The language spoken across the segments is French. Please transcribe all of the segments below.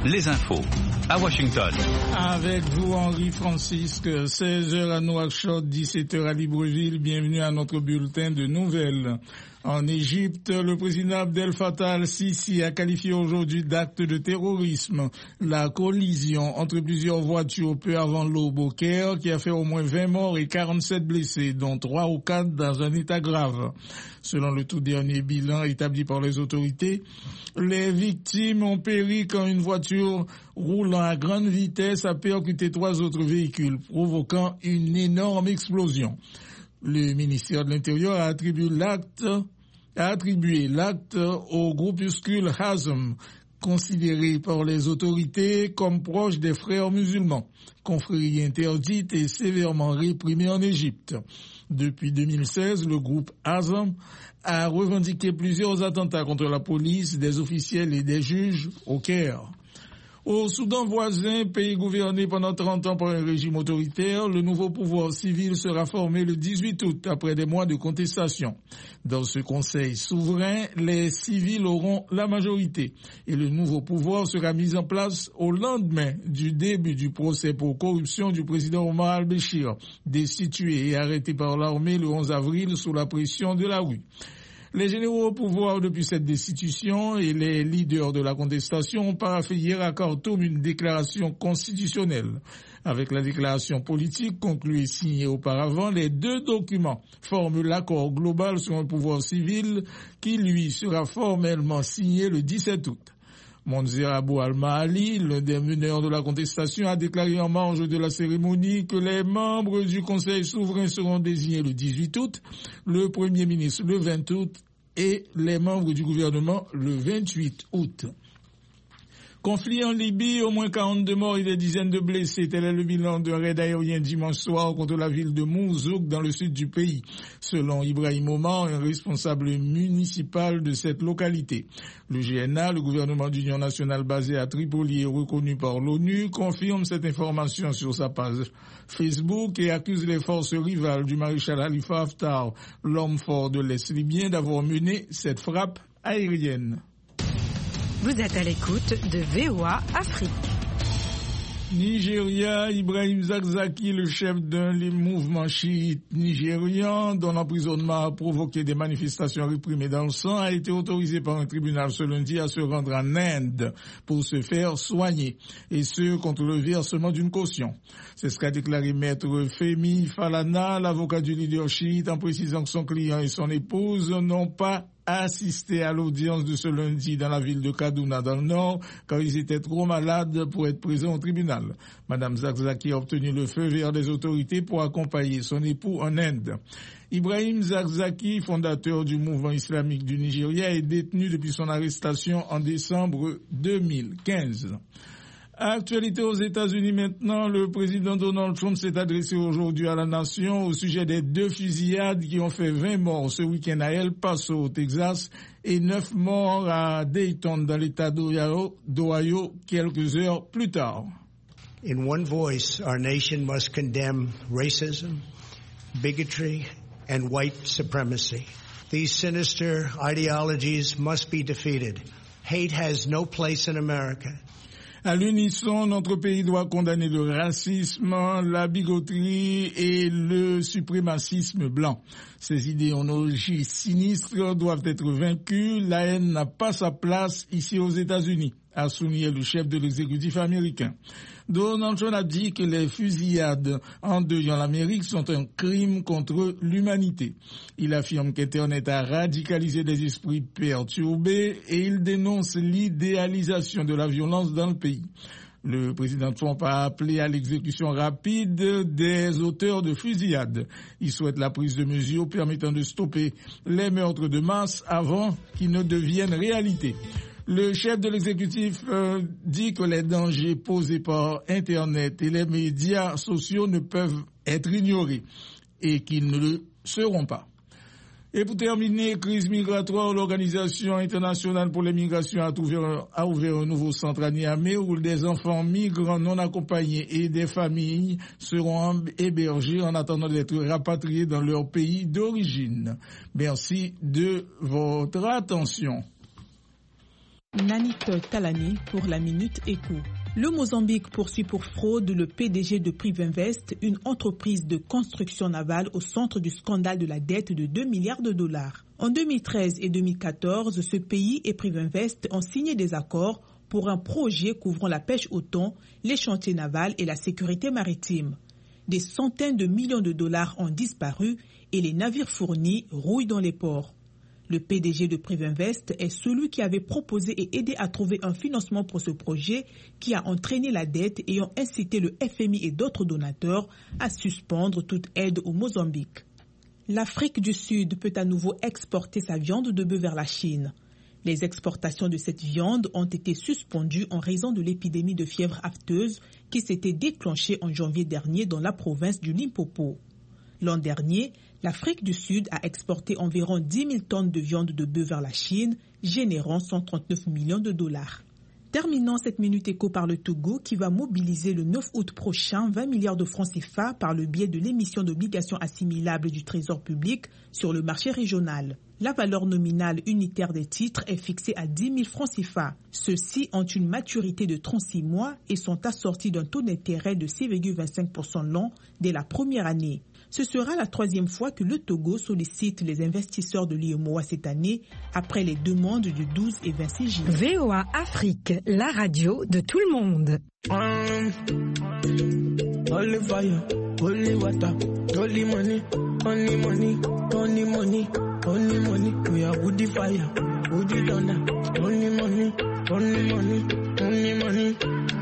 les infos à Washington. Avec vous, Henri Francisque, 16h à Nouakchott, 17h à Libreville. Bienvenue à notre bulletin de nouvelles. En Égypte, le président Abdel Fattah al-Sisi a qualifié aujourd'hui d'acte de terrorisme la collision entre plusieurs voitures peu avant l'aube au Caire qui a fait au moins 20 morts et 47 blessés, dont 3 ou 4 dans un état grave. Selon le tout dernier bilan établi par les autorités, les victimes ont péri quand une voiture roulant à grande vitesse a percuté 3 autres véhicules, provoquant une énorme explosion. Le ministère de l'Intérieur a attribué l'acte au groupuscule Hazm, considéré par les autorités comme proche des frères musulmans, confrérie interdite et sévèrement réprimée en Égypte. Depuis 2016, le groupe Hazm a revendiqué plusieurs attentats contre la police, des officiels et des juges au Caire. Au Soudan voisin, pays gouverné pendant 30 ans par un régime autoritaire, le nouveau pouvoir civil sera formé le 18 août après des mois de contestation. Dans ce conseil souverain, les civils auront la majorité et le nouveau pouvoir sera mis en place au lendemain du début du procès pour corruption du président Omar al-Béchir, destitué et arrêté par l'armée le 11 avril sous la pression de la rue. Les généraux au pouvoir depuis cette destitution et les leaders de la contestation ont paraphé hier à Khartoum une déclaration constitutionnelle. Avec la déclaration politique conclue et signée auparavant, les deux documents forment l'accord global sur un pouvoir civil qui, lui, sera formellement signé le 17 août. Monzer Abou Al-Mahali, l'un des meneurs de la contestation, a déclaré en marge de la cérémonie que les membres du Conseil souverain seront désignés le 18 août, le Premier ministre le 20 août et les membres du gouvernement le 28 août. Conflit en Libye, au moins 42 morts et des dizaines de blessés. Tel est le bilan d'un raid aérien dimanche soir contre la ville de Mourzouk dans le sud du pays, selon Ibrahim Omar, un responsable municipal de cette localité. Le GNA, le gouvernement d'union nationale basé à Tripoli et reconnu par l'ONU, confirme cette information sur sa page Facebook et accuse les forces rivales du maréchal Khalifa Haftar, l'homme fort de l'Est libyen, d'avoir mené cette frappe aérienne. Vous êtes à l'écoute de VOA Afrique. Nigeria, Ibrahim Zakzaki, le chef d'un mouvement chiite nigérian dont l'emprisonnement a provoqué des manifestations réprimées dans le sang, a été autorisé par un tribunal ce lundi à se rendre en Inde pour se faire soigner, et ce contre le versement d'une caution. C'est ce qu'a déclaré maître Femi Falana, l'avocat du leader chiite, en précisant que son client et son épouse n'ont pas assisté à l'audience de ce lundi dans la ville de Kaduna dans le nord, car ils étaient trop malades pour être présents au tribunal. Madame Zakzaki a obtenu le feu vert des autorités pour accompagner son époux en Inde. Ibrahim Zakzaki, fondateur du mouvement islamique du Nigeria, est détenu depuis son arrestation en décembre 2015. Actualité aux États-Unis maintenant, le président Donald Trump s'est adressé aujourd'hui à la nation au sujet des 2 fusillades qui ont fait 20 morts ce week-end à El Paso, au Texas, et 9 morts à Dayton, dans l'État d'Ohio, quelques heures plus tard. In one voice, our nation must condemn racism, bigotry, and white supremacy. These sinister ideologies must be defeated. Hate has no place in America. À l'unisson, notre pays doit condamner le racisme, la bigoterie et le suprémacisme blanc. Ces idéologies sinistres doivent être vaincues. La haine n'a pas sa place ici aux États-Unis, a souligné le chef de l'exécutif américain. Donald Trump a dit que les fusillades endeuillant l'Amérique sont un crime contre l'humanité. Il affirme qu'Internet a radicalisé des esprits perturbés et il dénonce l'idéalisation de la violence dans le pays. Le président Trump a appelé à l'exécution rapide des auteurs de fusillades. Il souhaite la prise de mesures permettant de stopper les meurtres de masse avant qu'ils ne deviennent réalité. Le chef de l'exécutif dit que les dangers posés par Internet et les médias sociaux ne peuvent être ignorés et qu'ils ne le seront pas. Et pour terminer, crise migratoire, l'Organisation internationale pour les migrations a ouvert un nouveau centre à Niamey où des enfants migrants non accompagnés et des familles seront hébergés en attendant d'être rapatriés dans leur pays d'origine. Merci de votre attention. Nanit Talani pour la Minute Éco. Le Mozambique poursuit pour fraude le PDG de Privinvest, une entreprise de construction navale au centre du scandale de la dette de 2 milliards de dollars. En 2013 et 2014, ce pays et Privinvest ont signé des accords pour un projet couvrant la pêche au thon, les chantiers navals et la sécurité maritime. Des centaines de millions de dollars ont disparu et les navires fournis rouillent dans les ports. Le PDG de Privinvest est celui qui avait proposé et aidé à trouver un financement pour ce projet qui a entraîné la dette et ont incité le FMI et d'autres donateurs à suspendre toute aide au Mozambique. L'Afrique du Sud peut à nouveau exporter sa viande de bœuf vers la Chine. Les exportations de cette viande ont été suspendues en raison de l'épidémie de fièvre afteuse qui s'était déclenchée en janvier dernier dans la province du Limpopo. L'an dernier, l'Afrique du Sud a exporté environ 10 000 tonnes de viande de bœuf vers la Chine, générant 139 millions de dollars. Terminons cette Minute Éco par le Togo qui va mobiliser le 9 août prochain 20 milliards de francs CFA par le biais de l'émission d'obligations assimilables du Trésor public sur le marché régional. La valeur nominale unitaire des titres est fixée à 10 000 francs CFA. Ceux-ci ont une maturité de 36 mois et sont assortis d'un taux d'intérêt de 6,25% l'an dès la première année. Ce sera la 3e fois que le Togo sollicite les investisseurs de l'UEMOA cette année, après les demandes du 12 et 26 juillet. VOA Afrique, la radio de tout le monde. Only fire, only water, only money, only money, only money, only money. We are woody fire, woody thunder, only money, only money, only money.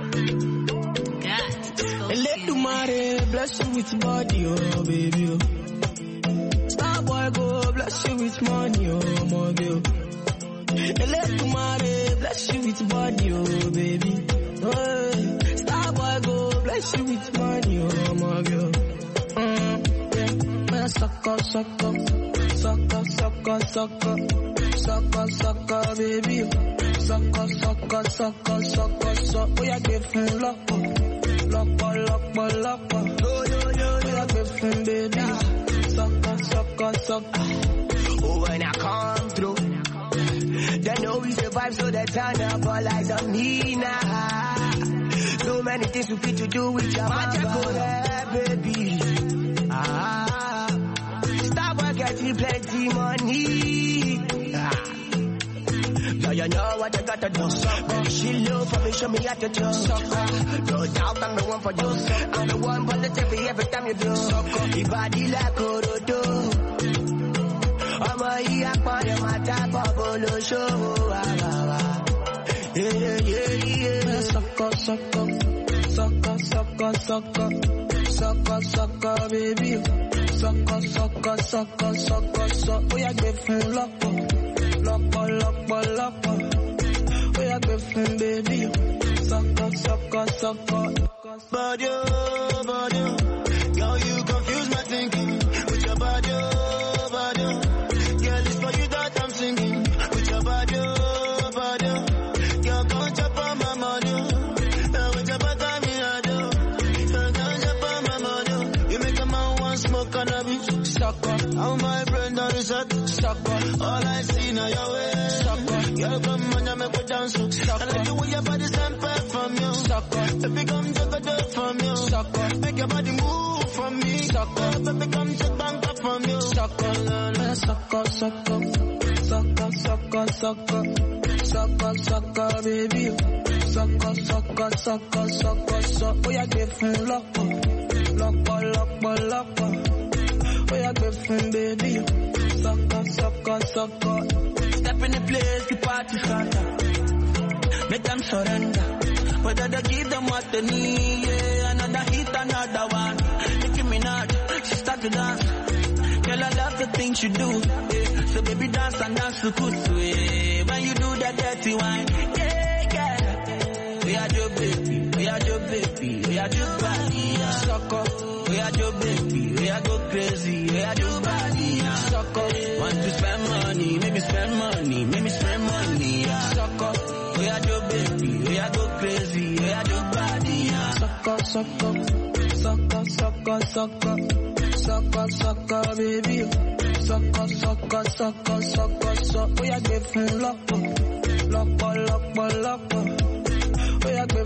Let the mare bless you with body, oh baby. Oh. Star boy go bless you with money, oh my girl. Let the mare bless you with body, oh baby. Oh, star boy go bless you with money, oh my girl. Yeah, sucker, sucker, sucker, sucker, sucker, sucker, sucker, baby. Sucker, sucker, sucker, sucker, sucker. Oh, yeah, give me luck. Lock, yo, I give him baby. Sucker. Oh, when I come through, they know we survive, so they turn up all eyes on me now. So many things we fit to do with your magic, baby. Start getting plenty money. Now you know what I gotta do. Baby, she love for me, show me how to do. No doubt I'm the one for you. I'm the one positive every time you do. Your body like Orodo. I'm a yakpa, my type of bolo show. Yeah. Sucker, baby. Sucker. Oh, yeah, give me luck. Lock. Oh, yeah, give him baby. Sucker. Body. Girl, you confuse my thinking. With your body. Girl, it's for you that I'm singing. With your body. Girl, come chop on my money. With your body, I do. Come chop on my money. You make a man want smoke cannabis. Sucker. How my friend on the set. Sucker. All I see now your way. Girl, come on, you make me dance. I like the way your body sample from you. Baby, come take a dip from you. Make your body move from me. Baby, come take bank up from you. Sucker, baby. Sucker. Oh, yeah, give me lock. Oh, yeah, give me baby. Sucker. Step in the place, the party starter. Make them surrender. Whether they give them what they need, yeah. Another hit, another one. Nicki Minaj, she start to dance. Girl, I love the things you do, yeah. So baby, dance and dance to kusu, yeah. When you do that dirty wine, yeah. We are your baby, we are your body, yeah. Sucker. We are your baby, we are go crazy, we are your body, yeah. Sucker. Want to spend money, maybe spend money, yeah. Sucker. We are your baby, we are go crazy, we are your body, yeah. Sucker, baby. Sucker. We are give him lock. loco, loco, loco.